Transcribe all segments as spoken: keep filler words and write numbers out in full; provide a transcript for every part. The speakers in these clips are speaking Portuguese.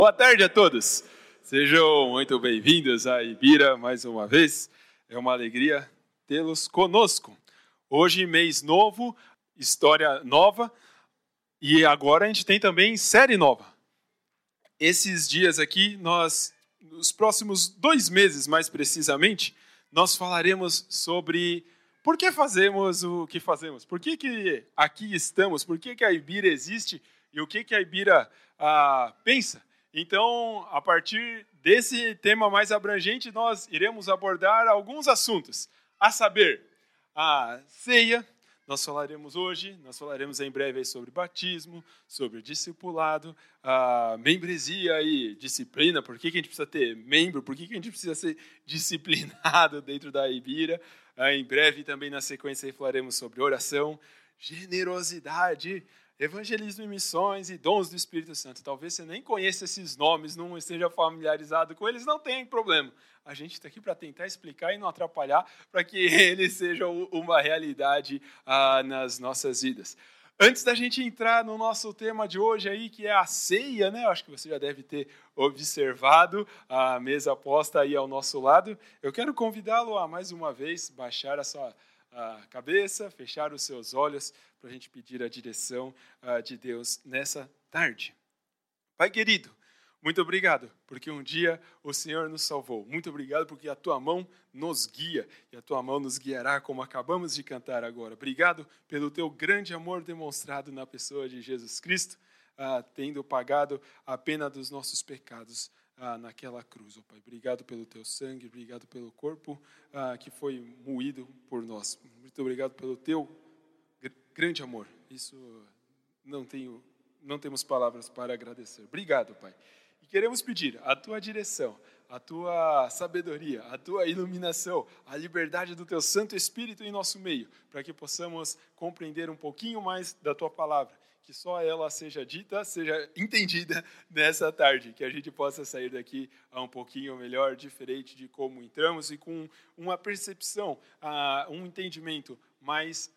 Boa tarde a todos. Sejam muito bem-vindos à Ibira mais uma vez. É uma alegria tê-los conosco. Hoje, mês novo, história nova e agora a gente tem também série nova. Esses dias aqui, nós, nos próximos dois meses mais precisamente, nós falaremos sobre por que fazemos o que fazemos, por que, que aqui estamos, por que, que a Ibira existe e o que, que a Ibira ah, pensa. Então, a partir desse tema mais abrangente, nós iremos abordar alguns assuntos, a saber, a ceia, nós falaremos hoje, nós falaremos em breve sobre batismo, sobre discipulado, a membresia e disciplina, por que, que a gente precisa ter membro, por que, que a gente precisa ser disciplinado dentro da Ibira. Em breve também na sequência falaremos sobre oração, generosidade, evangelismo e missões e dons do Espírito Santo. Talvez você nem conheça esses nomes, não esteja familiarizado com eles, não tem problema. A gente está aqui para tentar explicar e não atrapalhar para que eles sejam uma realidade ah, nas nossas vidas. Antes da gente entrar no nosso tema de hoje aí, que é a ceia, né? Acho que você já deve ter observado a mesa posta aí ao nosso lado. Eu quero convidá-lo a mais uma vez baixar a sua a cabeça, fechar os seus olhos para a gente pedir a direção uh, de Deus nessa tarde. Pai querido, muito obrigado, porque um dia o Senhor nos salvou. Muito obrigado, porque a Tua mão nos guia, e a Tua mão nos guiará, como acabamos de cantar agora. Obrigado pelo Teu grande amor demonstrado na pessoa de Jesus Cristo, uh, tendo pagado a pena dos nossos pecados Ah, naquela cruz, oh Pai. Obrigado pelo Teu sangue, obrigado pelo corpo ah, que foi moído por nós. Muito obrigado pelo Teu gr- grande amor. Isso não tenho, não temos palavras para agradecer. Obrigado, Pai. E queremos pedir a Tua direção, a Tua sabedoria, a Tua iluminação, a liberdade do Teu Santo Espírito em nosso meio, para que possamos compreender um pouquinho mais da Tua palavra. Que só ela seja dita, seja entendida nessa tarde, que a gente possa sair daqui um pouquinho melhor, diferente de como entramos e com uma percepção, um entendimento mais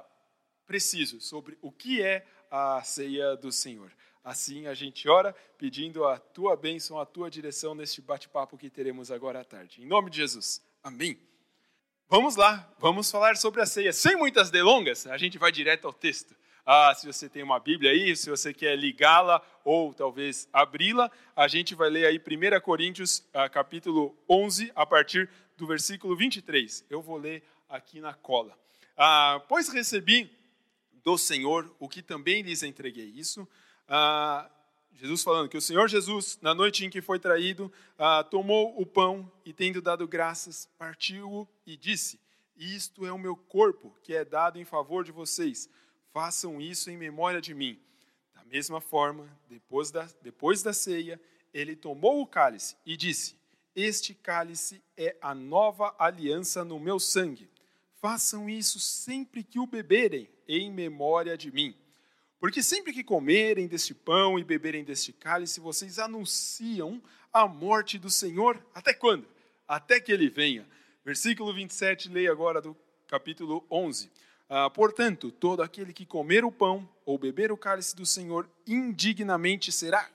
preciso sobre o que é a ceia do Senhor. Assim a gente ora pedindo a Tua bênção, a Tua direção neste bate-papo que teremos agora à tarde. Em nome de Jesus. Amém. Vamos lá, vamos falar sobre a ceia. Sem muitas delongas, a gente vai direto ao texto. Ah, se você tem uma Bíblia aí, se você quer ligá-la ou talvez abri-la, a gente vai ler aí primeira Coríntios, ah, capítulo onze, a partir do versículo vinte e três. Eu vou ler aqui na cola. Ah, pois recebi do Senhor o que também lhes entreguei. Isso, ah, Jesus falando que o Senhor Jesus, na noite em que foi traído, ah, tomou o pão e, tendo dado graças, partiu-o e disse: isto é o meu corpo, que é dado em favor de vocês. Façam isso em memória de mim. Da mesma forma, depois da, depois da ceia, ele tomou o cálice e disse: este cálice é a nova aliança no meu sangue. Façam isso sempre que o beberem, em memória de mim. Porque sempre que comerem deste pão e beberem deste cálice, vocês anunciam a morte do Senhor. Até quando? Até que ele venha. Versículo vinte e sete, leia agora do capítulo onze. Ah, portanto, todo aquele que comer o pão ou beber o cálice do Senhor indignamente será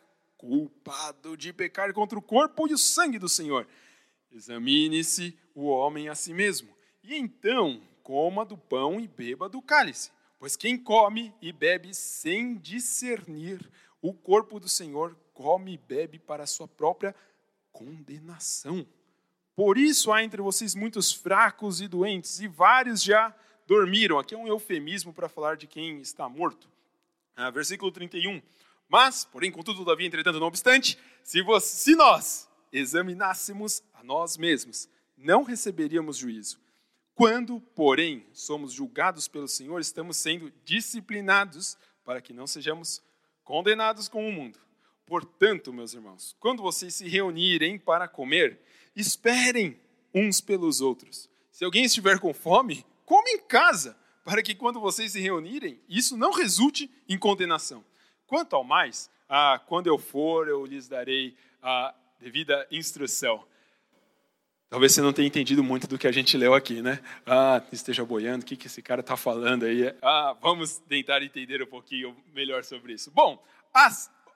culpado de pecar contra o corpo e o sangue do Senhor. Examine-se o homem a si mesmo, e então coma do pão e beba do cálice. Pois quem come e bebe sem discernir o corpo do Senhor, come e bebe para a sua própria condenação. Por isso há entre vocês muitos fracos e doentes, e vários já dormiram. Aqui é um eufemismo para falar de quem está morto. Ah, versículo trinta e um. Mas, porém, contudo, todavia, entretanto, não obstante, se, você, se nós examinássemos a nós mesmos, não receberíamos juízo. Quando, porém, somos julgados pelo Senhor, estamos sendo disciplinados para que não sejamos condenados com o mundo. Portanto, meus irmãos, quando vocês se reunirem para comer, esperem uns pelos outros. Se alguém estiver com fome, come em casa, para que quando vocês se reunirem, isso não resulte em condenação. Quanto ao mais, ah, quando eu for, eu lhes darei a devida instrução. Talvez você não tenha entendido muito do que a gente leu aqui, né? Ah, esteja boiando, o que, que esse cara está falando aí? Ah, vamos tentar entender um pouquinho melhor sobre isso. Bom, as,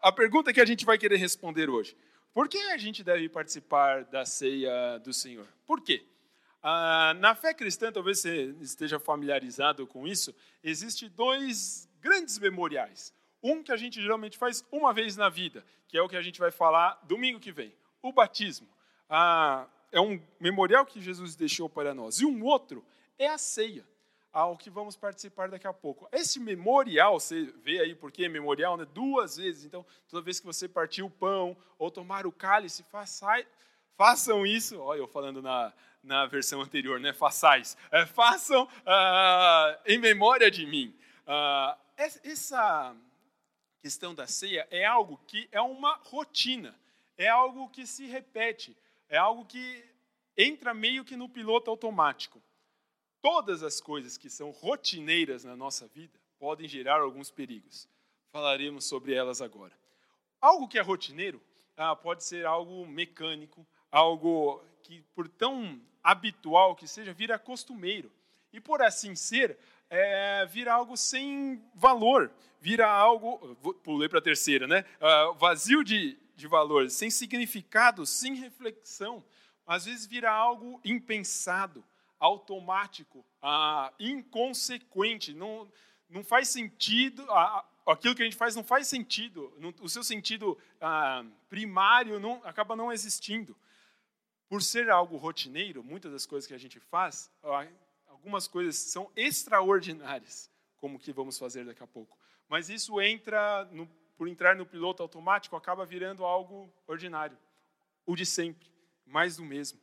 a pergunta que a gente vai querer responder hoje. Por que a gente deve participar da ceia do Senhor? Por quê? Ah, na fé cristã, talvez você esteja familiarizado com isso, existem dois grandes memoriais. Um que a gente geralmente faz uma vez na vida, que é o que a gente vai falar domingo que vem, o batismo. Ah, é um memorial que Jesus deixou para nós. E um outro é a ceia, ao que vamos participar daqui a pouco. Esse memorial, você vê aí porque é memorial, né? Duas vezes. Então, toda vez que você partir o pão ou tomar o cálice, façai, façam isso. Olha, eu falando na, na versão anterior, né? Façais. É, façam ah, em memória de mim. Ah, essa questão da ceia é algo que é uma rotina. É algo que se repete. É algo que entra meio que no piloto automático. Todas as coisas que são rotineiras na nossa vida podem gerar alguns perigos. Falaremos sobre elas agora. Algo que é rotineiro ah, pode ser algo mecânico, algo que, por tão habitual que seja, vira costumeiro. E, por assim ser, é, vira algo sem valor, vira algo... Pulei para a terceira, né? Ah, vazio de, de valor, sem significado, sem reflexão. Às vezes vira algo impensado, automático, ah, inconsequente, não, não faz sentido, ah, aquilo que a gente faz não faz sentido, não, o seu sentido ah, primário não, acaba não existindo. Por ser algo rotineiro, muitas das coisas que a gente faz, ah, algumas coisas são extraordinárias, como que vamos fazer daqui a pouco. Mas isso entra, no, por entrar no piloto automático, acaba virando algo ordinário, o de sempre, mais do mesmo.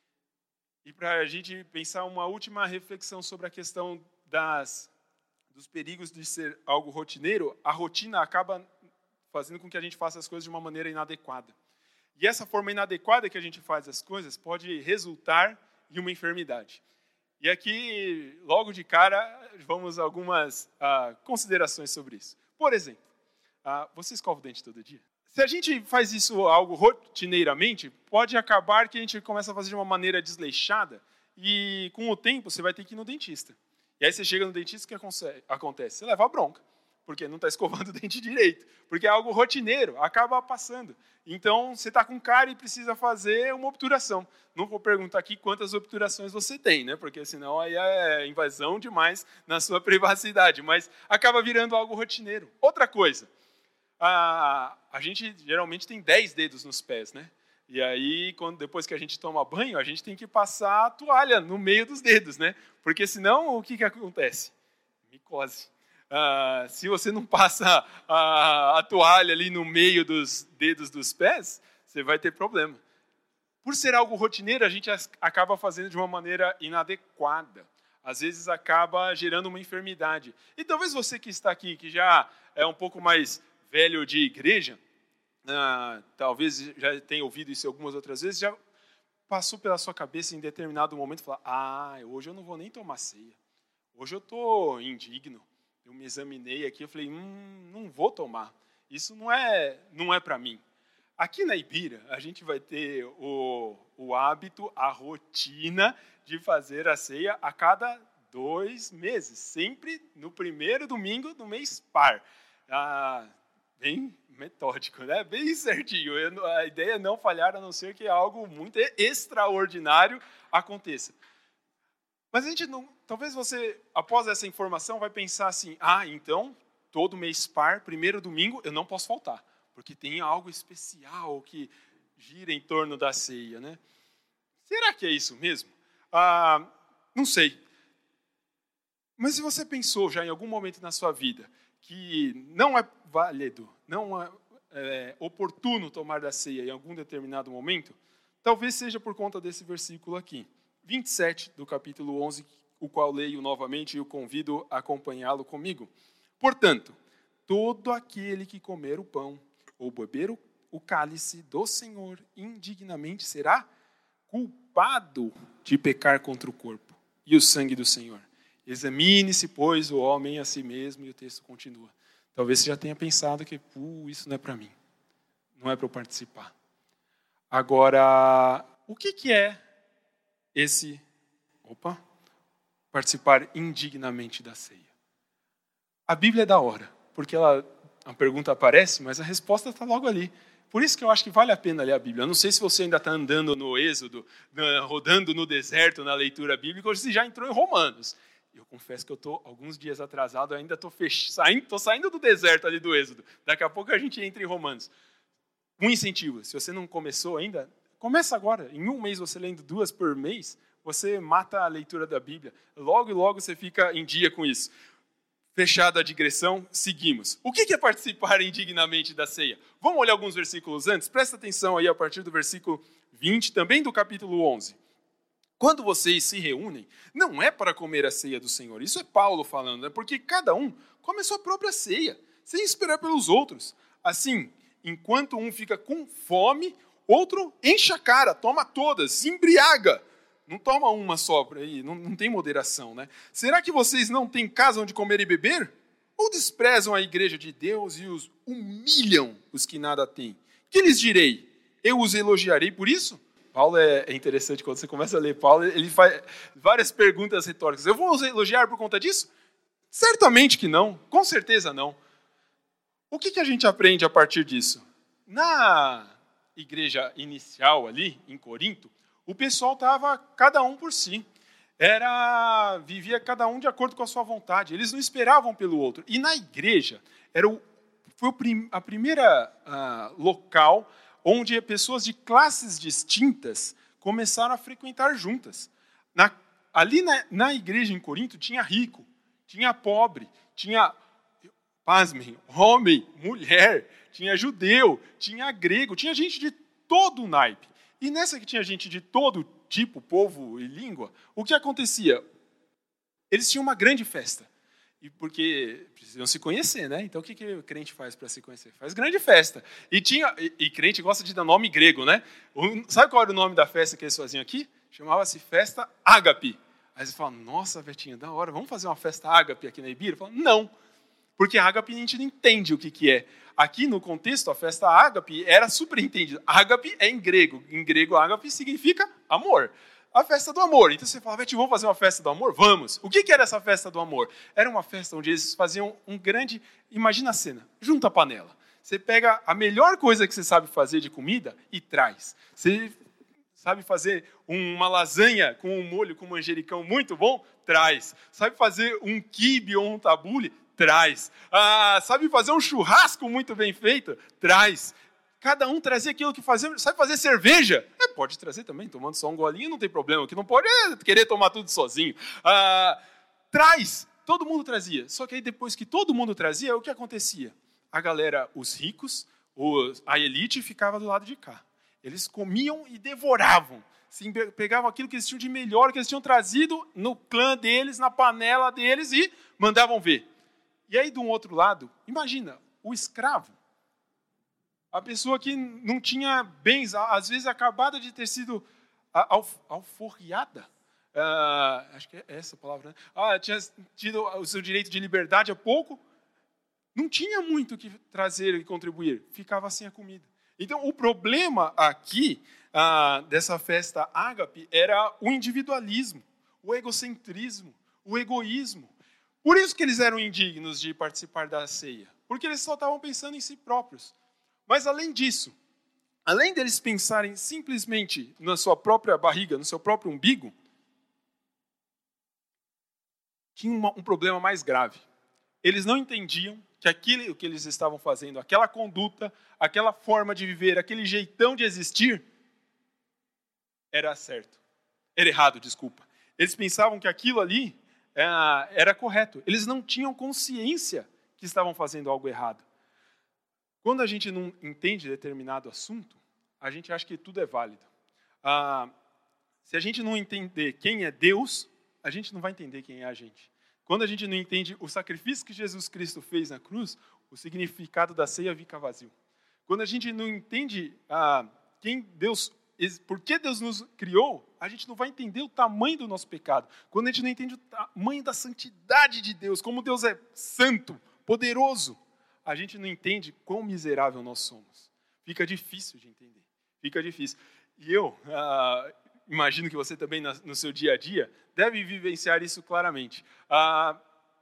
E para a gente pensar uma última reflexão sobre a questão das, dos perigos de ser algo rotineiro, a rotina acaba fazendo com que a gente faça as coisas de uma maneira inadequada. E essa forma inadequada que a gente faz as coisas pode resultar em uma enfermidade. E aqui, logo de cara, vamos a algumas ah, considerações sobre isso. Por exemplo, ah, você escova o dente todo dia? Se a gente faz isso algo rotineiramente, pode acabar que a gente começa a fazer de uma maneira desleixada e, com o tempo, você vai ter que ir no dentista. E aí você chega no dentista, o que acontece? Você leva a bronca, porque não está escovando o dente direito, porque é algo rotineiro, acaba passando. Então, você está com cárie e precisa fazer uma obturação. Não vou perguntar aqui quantas obturações você tem, né? Porque senão aí é invasão demais na sua privacidade, mas acaba virando algo rotineiro. Outra coisa, A, a gente geralmente tem dez dedos nos pés, né? E aí, quando, depois que a gente toma banho, a gente tem que passar a toalha no meio dos dedos, né? Porque senão, o que, que acontece? Micose. Ah, se você não passa a, a toalha ali no meio dos dedos dos pés, você vai ter problema. Por ser algo rotineiro, a gente acaba fazendo de uma maneira inadequada. Às vezes acaba gerando uma enfermidade. E talvez você que está aqui, que já é um pouco mais velho de igreja, ah, talvez já tenha ouvido isso algumas outras vezes, já passou pela sua cabeça em determinado momento falar: ah, hoje eu não vou nem tomar ceia, hoje eu estou indigno, eu me examinei aqui, eu falei, hum, não vou tomar, isso não é, não é para mim. Aqui na Ibira, a gente vai ter o, o hábito, a rotina de fazer a ceia a cada dois meses, sempre no primeiro domingo do mês par. Ah, bem metódico, né? Bem certinho. Eu, a ideia é não falhar, a não ser que algo muito extraordinário aconteça. Mas a gente não... Talvez você, após essa informação, vai pensar assim, ah, então, todo mês par, primeiro domingo, eu não posso faltar, porque tem algo especial que gira em torno da ceia, né? Será que é isso mesmo? Ah, não sei. Mas se você pensou já em algum momento na sua vida que não é válido, não é, é oportuno tomar da ceia em algum determinado momento, talvez seja por conta desse versículo aqui, vinte e sete do capítulo onze, o qual leio novamente e o convido a acompanhá-lo comigo. Portanto, todo aquele que comer o pão ou beber o, o cálice do Senhor indignamente será culpado de pecar contra o corpo e o sangue do Senhor. Examine-se, pois, o homem a si mesmo, e o texto continua. Talvez você já tenha pensado que, uh, isso não é para mim, não é para eu participar. Agora, o que, que é esse, opa, participar indignamente da ceia? A Bíblia é da hora, porque ela, a pergunta aparece, mas a resposta está logo ali. Por isso que eu acho que vale a pena ler a Bíblia. Eu não sei se você ainda está andando no Êxodo, rodando no deserto na leitura bíblica, ou se já entrou em Romanos. Eu confesso que eu estou alguns dias atrasado, ainda estou fech... saindo, saindo do deserto ali do Êxodo. Daqui a pouco a gente entra em Romanos. Um incentivo, se você não começou ainda, começa agora. Em um mês, você lendo duas por mês, você mata a leitura da Bíblia. Logo e logo você fica em dia com isso. Fechada a digressão, seguimos. O que é participar indignamente da ceia? Vamos olhar alguns versículos antes? Presta atenção aí a partir do versículo vinte, também do capítulo onze. Quando vocês se reúnem, não é para comer a ceia do Senhor. Isso é Paulo falando, é porque cada um come a sua própria ceia, sem esperar pelos outros. Assim, enquanto um fica com fome, outro enche a cara, toma todas, se embriaga. Não toma uma só por aí, não, não tem moderação, né? Será que vocês não têm casa onde comer e beber? Ou desprezam a igreja de Deus e os humilham os que nada têm? Que lhes direi? Eu os elogiarei por isso? Paulo é, é interessante, quando você começa a ler Paulo, ele faz várias perguntas retóricas. Eu vou os elogiar por conta disso? Certamente que não, com certeza não. O que, que a gente aprende a partir disso? Na igreja inicial ali, em Corinto, o pessoal estava cada um por si. Era, vivia cada um de acordo com a sua vontade. Eles não esperavam pelo outro. E na igreja, era o, foi o prim, a primeira uh, local onde pessoas de classes distintas começaram a frequentar juntas. Na, ali na, na igreja em Corinto tinha rico, tinha pobre, tinha, pasmem, homem, mulher, tinha judeu, tinha grego, tinha gente de todo o naipe. E nessa que tinha gente de todo tipo, povo e língua, o que acontecia? Eles tinham uma grande festa. E porque precisam se conhecer, né? Então o que, que o crente faz para se conhecer? Faz grande festa. E, tinha, e, e crente gosta de dar nome grego, né? O, sabe qual era o nome da festa que eles faziam aqui? Chamava-se Festa Ágape. Aí você fala, nossa, Betinho, da hora, vamos fazer uma festa Ágape aqui na Ibira? Fala, não, porque Ágape a gente não entende o que, que é. Aqui no contexto, a festa Ágape era super entendida. Ágape é em grego. Em grego, Ágape significa amor. A festa do amor. Então você fala, Betinho, vamos fazer uma festa do amor? Vamos. O que, que era essa festa do amor? Era uma festa onde eles faziam um grande... Imagina a cena, junta a panela. Você pega a melhor coisa que você sabe fazer de comida e traz. Você sabe fazer uma lasanha com um molho com manjericão muito bom? Traz. Sabe fazer um quibe ou um tabule? Traz. Ah, sabe fazer um churrasco muito bem feito? Traz. Cada um trazia aquilo que fazia. Sabe fazer cerveja? É, pode trazer também, tomando só um golinho, não tem problema. O que não pode é querer tomar tudo sozinho. Ah, traz. Todo mundo trazia. Só que aí depois que todo mundo trazia, o que acontecia? A galera, os ricos, os, a elite, ficava do lado de cá. Eles comiam e devoravam. Sim, pegavam aquilo que eles tinham de melhor, que eles tinham trazido no clã deles, na panela deles, e mandavam ver. E aí, de um outro lado, imagina, o escravo. A pessoa que não tinha bens, às vezes acabada de ter sido alforriada, uh, acho que é essa a palavra, né? Ah, tinha tido o seu direito de liberdade há pouco, não tinha muito o que trazer e contribuir, ficava sem a comida. Então, o problema aqui, uh, dessa festa ágape, era o individualismo, o egocentrismo, o egoísmo. Por isso que eles eram indignos de participar da ceia, porque eles só estavam pensando em si próprios. Mas, além disso, além deles pensarem simplesmente na sua própria barriga, no seu próprio umbigo, tinha uma, um problema mais grave. Eles não entendiam que aquilo que eles estavam fazendo, aquela conduta, aquela forma de viver, aquele jeitão de existir, era certo. Era errado, desculpa. Eles pensavam que aquilo ali era, era correto. Eles não tinham consciência que estavam fazendo algo errado. Quando a gente não entende determinado assunto, a gente acha que tudo é válido. Ah, se a gente não entender quem é Deus, a gente não vai entender quem é a gente. Quando a gente não entende o sacrifício que Jesus Cristo fez na cruz, o significado da ceia fica vazio. Quando a gente não entende ah, quem Deus, por que Deus nos criou, a gente não vai entender o tamanho do nosso pecado. Quando a gente não entende o tamanho da santidade de Deus, como Deus é santo, poderoso, a gente não entende quão miserável nós somos. Fica difícil de entender. Fica difícil. E eu ah, imagino que você também, no seu dia a dia, deve vivenciar isso claramente. Ah,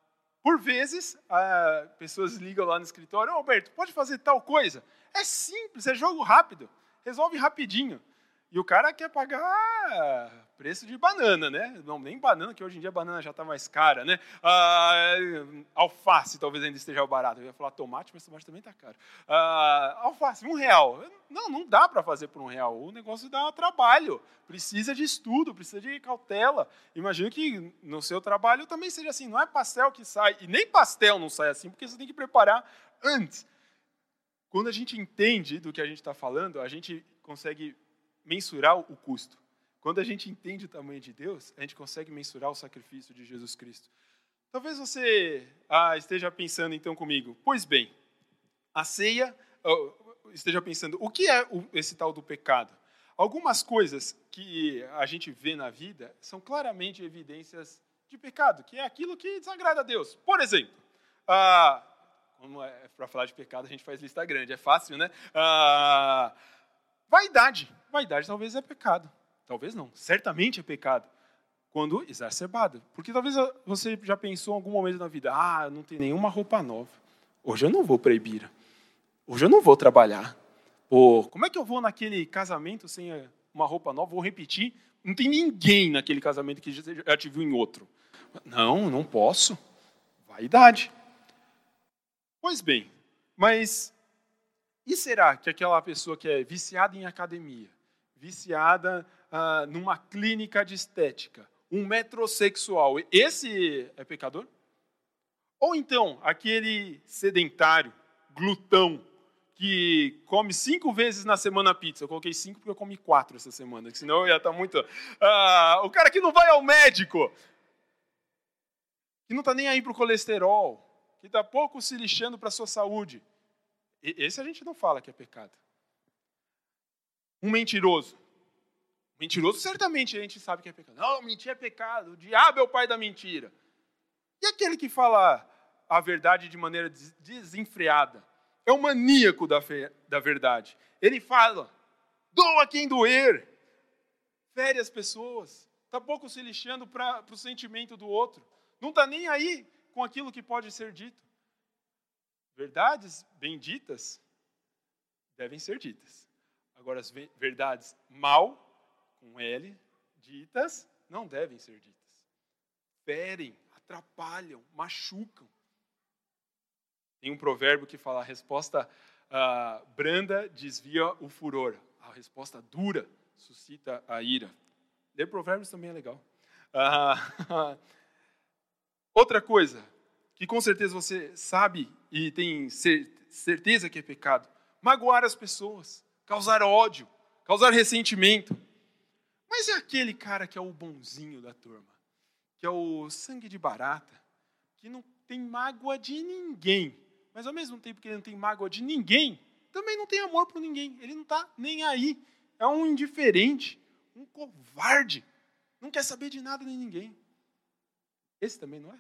Por vezes, ah, pessoas ligam lá no escritório, ô Alberto, pode fazer tal coisa? É simples, é jogo rápido, resolve rapidinho. E o cara quer pagar preço de banana, né? Não, nem banana, que hoje em dia a banana já está mais cara, né? Ah, alface talvez ainda esteja barato. Eu ia falar tomate, mas tomate também está caro. Ah, alface, um real. Não, não dá para fazer por um real. O negócio dá trabalho. Precisa de estudo, precisa de cautela. Imagino que no seu trabalho também seja assim. Não é pastel que sai, e nem pastel não sai assim, porque você tem que preparar antes. Quando a gente entende do que a gente está falando, a gente consegue mensurar o custo. Quando a gente entende o tamanho de Deus, a gente consegue mensurar o sacrifício de Jesus Cristo. Talvez você ah, esteja pensando então comigo, pois bem, a ceia, oh, esteja pensando, o que é o, esse tal do pecado? Algumas coisas que a gente vê na vida são claramente evidências de pecado, que é aquilo que desagrada a Deus. Por exemplo, ah, como é para falar de pecado, a gente faz lista grande, é fácil, né? Ah, Vaidade. Vaidade talvez é pecado. Talvez não. Certamente é pecado. Quando exacerbado. Porque talvez você já pensou em algum momento na vida, ah, não tem nenhuma roupa nova. Hoje eu não vou para a Ibira. Hoje eu não vou trabalhar. Pô, como é que eu vou naquele casamento sem uma roupa nova? Vou repetir. Não tem ninguém naquele casamento que já te viu em outro. Não, não posso. Vaidade. Pois bem, mas... E será que aquela pessoa que é viciada em academia, viciada ah, numa clínica de estética, um metrosexual, esse é pecador? Ou então, aquele sedentário, glutão, que come cinco vezes na semana pizza. Eu coloquei cinco porque eu comi quatro essa semana, senão eu ia estar muito... Ah, o cara que não vai ao médico, que não está nem aí para o colesterol, que está pouco se lixando para a sua saúde. Esse a gente não fala que é pecado. Um mentiroso. Mentiroso, certamente a gente sabe que é pecado. Não, mentir é pecado. O diabo é o pai da mentira. E aquele que fala a verdade de maneira desenfreada? É o maníaco da, fe... da verdade. Ele fala, doa quem doer. Fere as pessoas. Está pouco se lixando para o sentimento do outro. Não está nem aí com aquilo que pode ser dito. Verdades benditas devem ser ditas. Agora, as verdades mal, com L, ditas, não devem ser ditas. Ferem, atrapalham, machucam. Tem um provérbio que fala, a resposta ah, branda desvia o furor. A resposta dura suscita a ira. Ler provérbios também é legal. Ah, outra coisa, que com certeza você sabe e tem certeza que é pecado. Magoar as pessoas, causar ódio, causar ressentimento. Mas é aquele cara que é o bonzinho da turma, que é o sangue de barata, que não tem mágoa de ninguém, mas ao mesmo tempo que ele não tem mágoa de ninguém, também não tem amor por ninguém. Ele não está nem aí. É um indiferente, um covarde, não quer saber de nada nem ninguém. Esse também não é?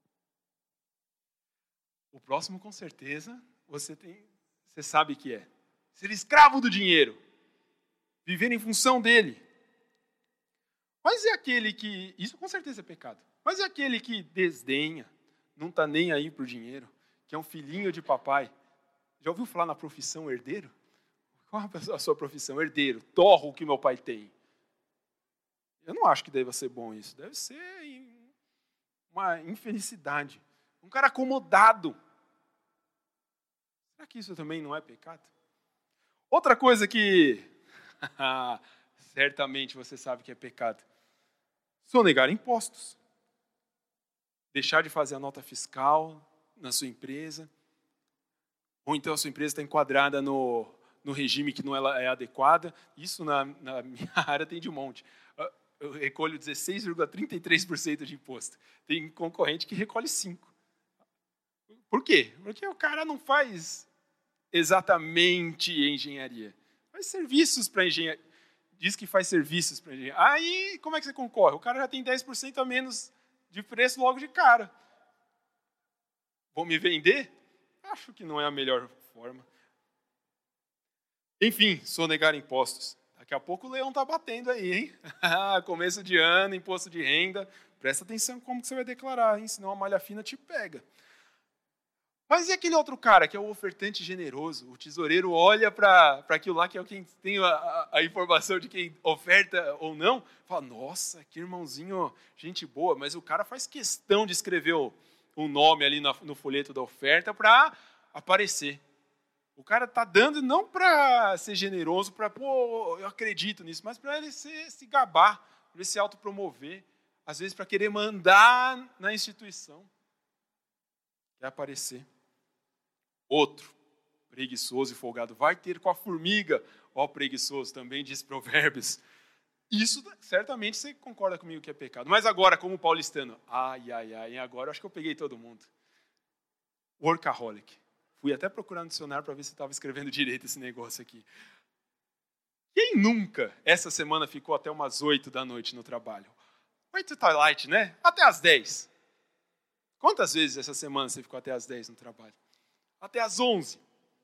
O próximo, com certeza, você, tem, você sabe que é. Ser escravo do dinheiro. Viver em função dele. Mas é aquele que... Isso com certeza é pecado. Mas é aquele que desdenha, não está nem aí para o dinheiro, que é um filhinho de papai. Já ouviu falar na profissão herdeiro? Qual é a sua profissão? Herdeiro. Torro o que meu pai tem. Eu não acho que deva ser bom isso. Deve ser uma infelicidade. Um cara acomodado. Será que isso também não é pecado? Outra coisa que certamente você sabe que é pecado. Sonegar impostos. Deixar de fazer a nota fiscal na sua empresa. Ou então a sua empresa está enquadrada no, no regime que não é adequado. Isso na, na minha área tem de um monte. Eu recolho dezesseis vírgula trinta e três por cento de imposto. Tem concorrente que recolhe cinco por cento. Por quê? Porque o cara não faz exatamente engenharia. Faz serviços para engenharia. Diz que faz serviços para engenharia. Aí, como é que você concorre? O cara já tem dez por cento a menos de preço logo de cara. Vou me vender? Acho que não é a melhor forma. Enfim, sonegar impostos. Daqui a pouco o leão está batendo aí, hein? Começo de ano, imposto de renda. Presta atenção como que você vai declarar, hein? Senão a malha fina te pega. Mas e aquele outro cara, que é o ofertante generoso? O tesoureiro olha para aquilo lá, que é quem tem a, a informação de quem oferta ou não, fala, nossa, que irmãozinho, gente boa, mas o cara faz questão de escrever o, o nome ali no, no folheto da oferta para aparecer. O cara está dando não para ser generoso, para, pô, eu acredito nisso, mas para ele se, se gabar, para ele se autopromover, às vezes para querer mandar na instituição. Quer aparecer. Outro, preguiçoso e folgado, vai ter com a formiga, ó preguiçoso, também diz Provérbios. Isso, certamente, você concorda comigo que é pecado. Mas agora, como paulistano, ai, ai, ai, agora eu acho que eu peguei todo mundo. Workaholic. Fui até procurar no dicionário para ver se estava escrevendo direito esse negócio aqui. Quem nunca, essa semana, ficou até umas oito da noite no trabalho? Oito tá light, né? Até às dez. Quantas vezes essa semana você ficou até às dez no trabalho? Até às onze.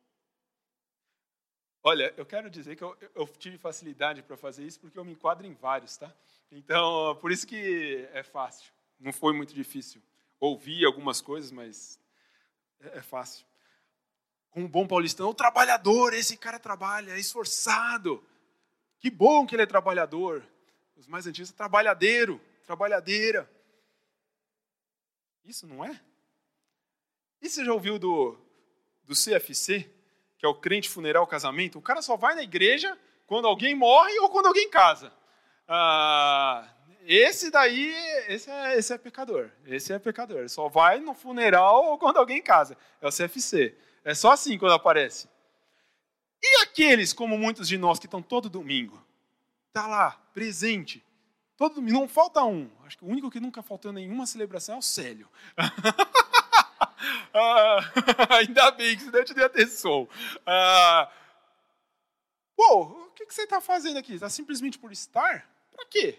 Olha, eu quero dizer que eu, eu tive facilidade para fazer isso porque eu me enquadro em vários, tá? Então, por isso que é fácil. Não foi muito difícil. Ouvi algumas coisas, mas é, é fácil. Com um bom paulistano, o trabalhador, esse cara trabalha, é esforçado. Que bom que ele é trabalhador. Os mais antigos, trabalhadeiro, trabalhadeira. Isso não é? E você já ouviu do, do C F C, que é o crente funeral casamento? O cara só vai na igreja quando alguém morre ou quando alguém casa. Ah, esse daí, esse é, esse é pecador. Esse é pecador. Só vai no funeral ou quando alguém casa. É o C F C. É só assim quando aparece. E aqueles, como muitos de nós, que estão todo domingo? Está lá, presente. Todo domingo, não falta um. Acho que o único que nunca faltou nenhuma celebração é o Célio. ah, ainda bem que você deve te dar atenção. Ah, pô, o que, que você está fazendo aqui? Está simplesmente por estar? Para quê?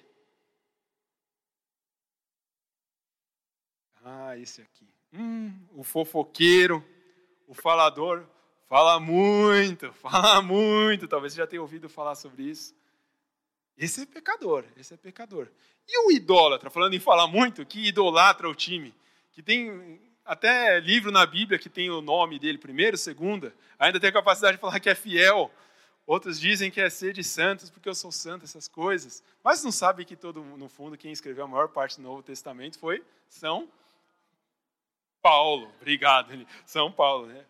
Ah, esse aqui. Hum, o fofoqueiro, o falador. Fala muito, fala muito. Talvez você já tenha ouvido falar sobre isso. Esse é pecador, esse é pecador. E o idólatra, falando em falar muito, que idolatra o time, que tem até livro na Bíblia que tem o nome dele, primeiro, segunda, ainda tem a capacidade de falar que é fiel. Outros dizem que é ser de santos, porque eu sou santo, essas coisas. Mas não sabe que, todo, no fundo, quem escreveu a maior parte do Novo Testamento foi São Paulo. Obrigado, São Paulo, né?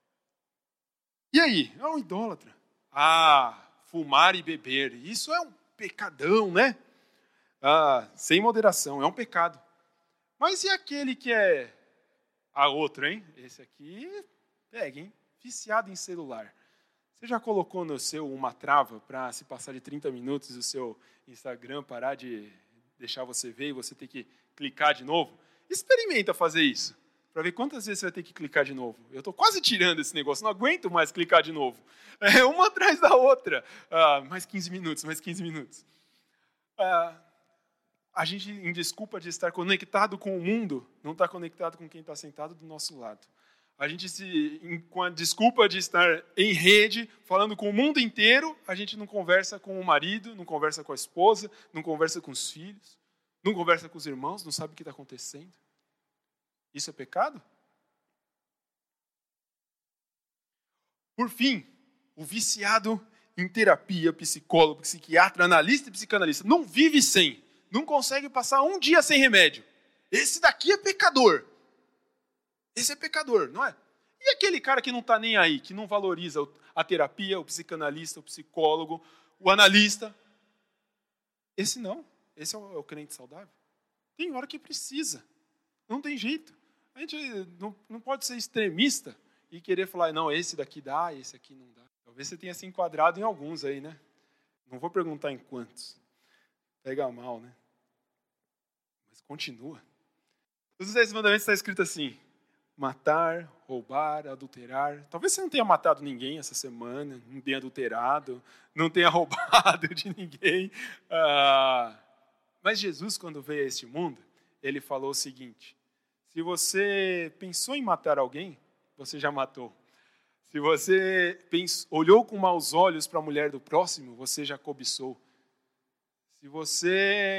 E aí? É um idólatra. Ah, fumar e beber. Isso é um pecadão, né? Ah, sem moderação, é um pecado. Mas e aquele que é a outra, hein? Esse aqui, pega, hein? Viciado em celular. Você já colocou no seu uma trava para se passar de trinta minutos e o seu Instagram parar de deixar você ver e você ter que clicar de novo? Experimenta fazer isso, para ver quantas vezes você vai ter que clicar de novo. Eu estou quase tirando esse negócio, não aguento mais clicar de novo. É uma atrás da outra. Ah, mais quinze minutos, mais quinze minutos. Ah, a gente, em desculpa de estar conectado com o mundo, não está conectado com quem está sentado do nosso lado. A gente, se, com a desculpa de estar em rede, falando com o mundo inteiro, a gente não conversa com o marido, não conversa com a esposa, não conversa com os filhos, não conversa com os irmãos, não sabe o que está acontecendo. Isso é pecado? Por fim, o viciado em terapia, psicólogo, psiquiatra, analista e psicanalista, não vive sem, não consegue passar um dia sem remédio. Esse daqui é pecador. Esse é pecador, não é? E aquele cara que não está nem aí, que não valoriza a terapia, o psicanalista, o psicólogo, o analista? Esse não. Esse é o, é o crente saudável. Tem hora que precisa. Não tem jeito. A gente não, não pode ser extremista e querer falar, não, esse daqui dá, esse aqui não dá. Talvez você tenha se enquadrado em alguns aí, né? Não vou perguntar em quantos. Pega mal, né? Mas continua. Os dez mandamentos está escrito assim: matar, roubar, adulterar. Talvez você não tenha matado ninguém essa semana, não tenha adulterado, não tenha roubado de ninguém. Ah, mas Jesus, quando veio a este mundo, ele falou o seguinte: se você pensou em matar alguém, você já matou. Se você pensou, olhou com maus olhos para a mulher do próximo, você já cobiçou. Se você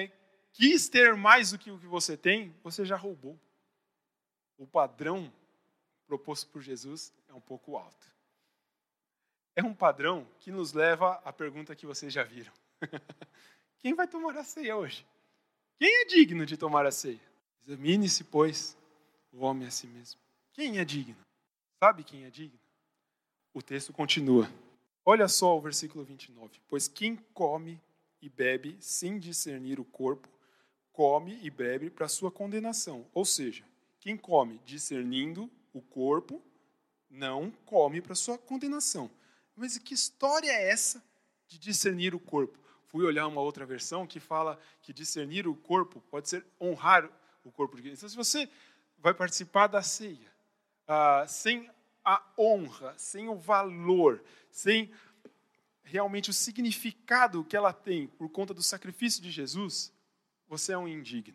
quis ter mais do que o que você tem, você já roubou. O padrão proposto por Jesus é um pouco alto. É um padrão que nos leva à pergunta que vocês já viram. Quem vai tomar a ceia hoje? Quem é digno de tomar a ceia? Examine-se, pois, o homem a si mesmo. Quem é digno? Sabe quem é digno? O texto continua. Olha só o versículo vinte e nove. Pois quem come e bebe sem discernir o corpo, come e bebe para sua condenação. Ou seja, quem come discernindo o corpo, não come para sua condenação. Mas que história é essa de discernir o corpo? Fui olhar uma outra versão que fala que discernir o corpo pode ser honrar o corpo de Cristo. Então, se você vai participar da ceia ah, sem a honra, sem o valor, sem realmente o significado que ela tem por conta do sacrifício de Jesus, você é um indigno.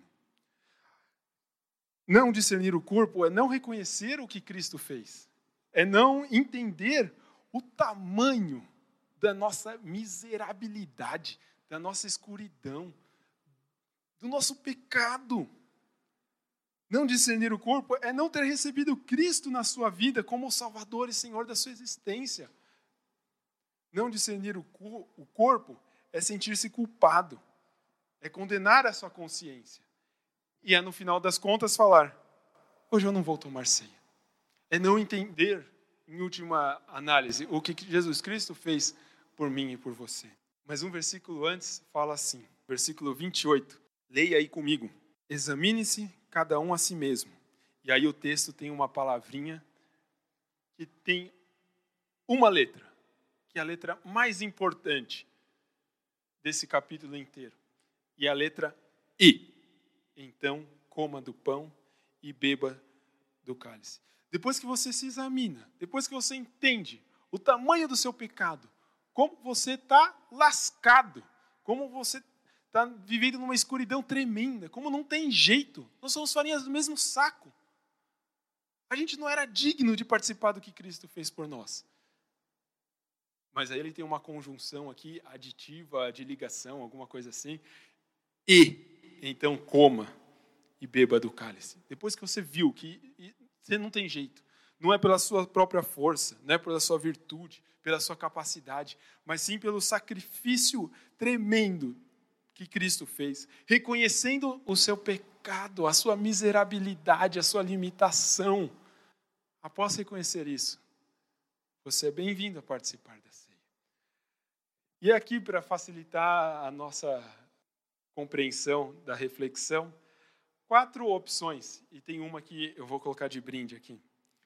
Não discernir o corpo é não reconhecer o que Cristo fez. É não entender o tamanho da nossa miserabilidade, da nossa escuridão, do nosso pecado. Não discernir o corpo é não ter recebido Cristo na sua vida como o Salvador e Senhor da sua existência. Não discernir o, co- o corpo é sentir-se culpado, é condenar a sua consciência. E é, no final das contas, falar, hoje eu não vou tomar ceia. É não entender, em última análise, o que Jesus Cristo fez por mim e por você. Mas um versículo antes fala assim, versículo vinte e oito. Leia aí comigo. Examine-se cada um a si mesmo. E aí o texto tem uma palavrinha que tem uma letra, que é a letra mais importante desse capítulo inteiro. E a letra I. Então, coma do pão e beba do cálice. Depois que você se examina, depois que você entende o tamanho do seu pecado, como você está lascado, como você está vivendo numa escuridão tremenda, como não tem jeito, nós somos farinhas do mesmo saco. A gente não era digno de participar do que Cristo fez por nós. Mas aí ele tem uma conjunção aqui, aditiva, de ligação, alguma coisa assim. E, então, coma e beba do cálice. Depois que você viu que você não tem jeito, não é pela sua própria força, não é pela sua virtude, pela sua capacidade, mas sim pelo sacrifício tremendo que Cristo fez, reconhecendo o seu pecado, a sua miserabilidade, a sua limitação. Após reconhecer isso, você é bem-vindo a participar da ceia. E aqui, para facilitar a nossa compreensão da reflexão, quatro opções, e tem uma que eu vou colocar de brinde aqui.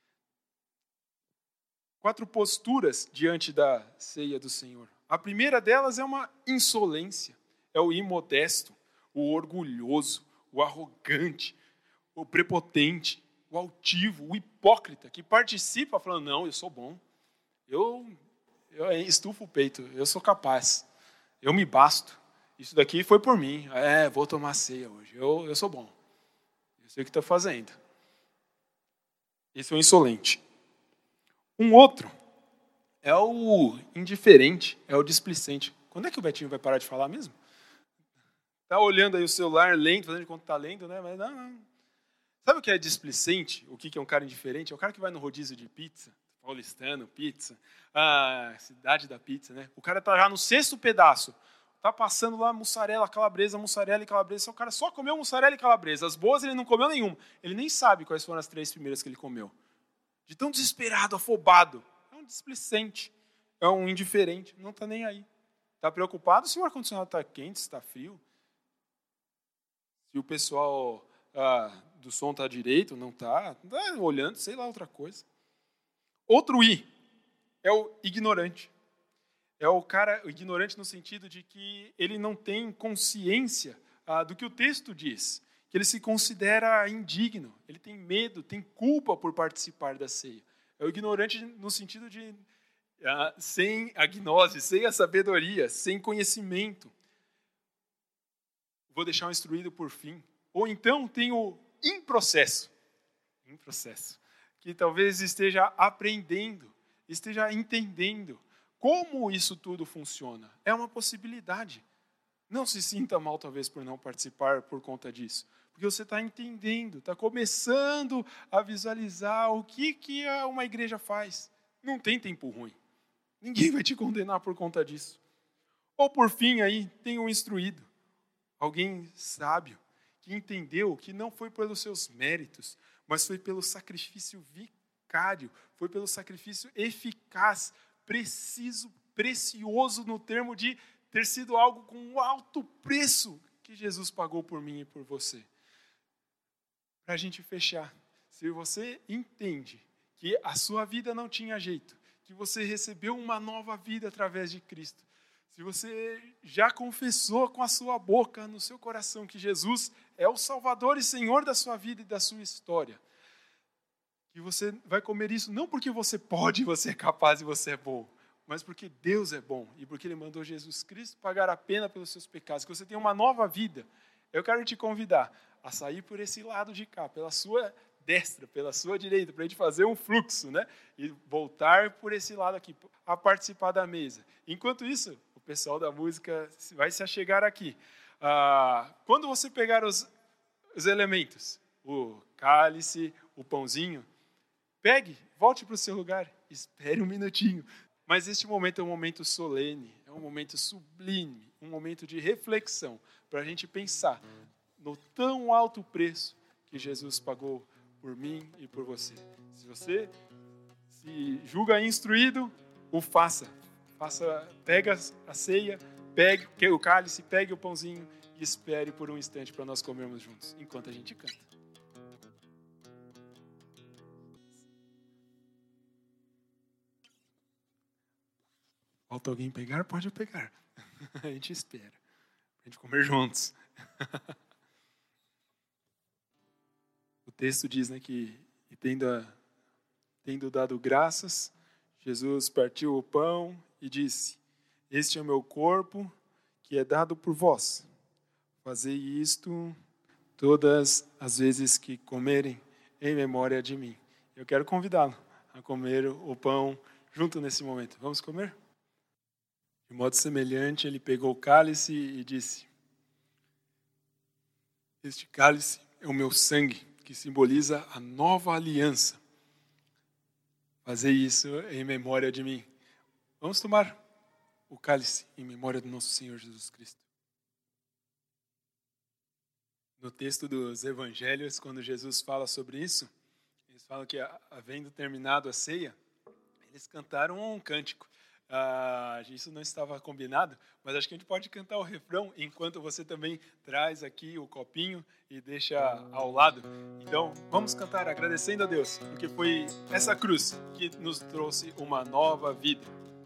Quatro posturas diante da ceia do Senhor. A primeira delas é uma insolência, é o imodesto, o orgulhoso, o arrogante, o prepotente, o altivo, o hipócrita, que participa falando, não, eu sou bom, eu, eu estufo o peito, eu sou capaz, eu me basto, isso daqui foi por mim, é, vou tomar ceia hoje, eu, eu sou bom, eu sei o que estou fazendo. Esse é o insolente. Um outro é o indiferente, é o displicente. Quando é que o Betinho vai parar de falar mesmo? Está olhando aí o celular, lendo, fazendo de conta que está lendo, né? Mas não, não. Sabe o que é displicente? O que é um cara indiferente? É o cara que vai no rodízio de pizza, paulistano, pizza, a cidade da pizza, né? O cara está já no sexto pedaço. Está passando lá mussarela, calabresa, mussarela e calabresa. O cara só comeu mussarela e calabresa. As boas ele não comeu nenhuma. Ele nem sabe quais foram as três primeiras que ele comeu. De tão desesperado, afobado. É um displicente. É um indiferente. Não está nem aí. Está preocupado se o ar-condicionado está quente, se está frio. Se o pessoal ah, do som está direito, não está. Está olhando, sei lá, outra coisa. Outro I é o ignorante. É o cara o ignorante no sentido de que ele não tem consciência ah, do que o texto diz. Que ele se considera indigno, ele tem medo, tem culpa por participar da ceia. É o ignorante no sentido de ah, sem a gnose, sem a sabedoria, sem conhecimento. Vou deixar o instruído por fim. Ou então tem o improcesso, improcesso, que talvez esteja aprendendo, esteja entendendo como isso tudo funciona. É uma possibilidade. Não se sinta mal, talvez, por não participar por conta disso. Porque você está entendendo, está começando a visualizar o que, que uma igreja faz. Não tem tempo ruim. Ninguém vai te condenar por conta disso. Ou, por fim, aí, tem um instruído. Alguém sábio, que entendeu que não foi pelos seus méritos, mas foi pelo sacrifício vicário, foi pelo sacrifício eficaz, preciso, precioso no termo de ter sido algo com um alto preço que Jesus pagou por mim e por você. Para a gente fechar, se você entende que a sua vida não tinha jeito, que você recebeu uma nova vida através de Cristo, se você já confessou com a sua boca, no seu coração, que Jesus é o Salvador e Senhor da sua vida e da sua história, que você vai comer isso não porque você pode, você é capaz e você é bom, mas porque Deus é bom e porque Ele mandou Jesus Cristo pagar a pena pelos seus pecados, que você tem uma nova vida. Eu quero te convidar a sair por esse lado de cá, pela sua destra, pela sua direita, para a gente fazer um fluxo, né? E voltar por esse lado aqui, a participar da mesa. Enquanto isso, o pessoal da música vai se achegar aqui. Ah, quando você pegar os, os elementos, o cálice, o pãozinho, pegue, volte para o seu lugar, espere um minutinho. Mas este momento é um momento solene, é um momento sublime, um momento de reflexão, para a gente pensar no tão alto preço que Jesus pagou por mim e por você. Se você se julga instruído, o faça. faça pega a ceia, pegue o cálice, pegue o pãozinho e espere por um instante para nós comermos juntos, enquanto a gente canta. Falta alguém pegar? Pode pegar. A gente espera. A gente comer juntos. O texto diz, né, que e tendo, tendo dado graças, Jesus partiu o pão e disse: este é o meu corpo que é dado por vós. Fazei isto todas as vezes que comerem em memória de mim. Eu quero convidá-lo a comer o pão junto nesse momento. Vamos comer? De modo semelhante, ele pegou o cálice e disse: este cálice é o meu sangue, que simboliza a nova aliança. Fazei isso em memória de mim. Vamos tomar o cálice em memória do nosso Senhor Jesus Cristo. No texto dos evangelhos, quando Jesus fala sobre isso, eles falam que, havendo terminado a ceia, eles cantaram um cântico. Ah, isso não estava combinado, mas acho que a gente pode cantar o refrão enquanto você também traz aqui o copinho e deixa ao lado. Então, vamos cantar agradecendo a Deus, porque foi essa cruz que nos trouxe uma nova vida.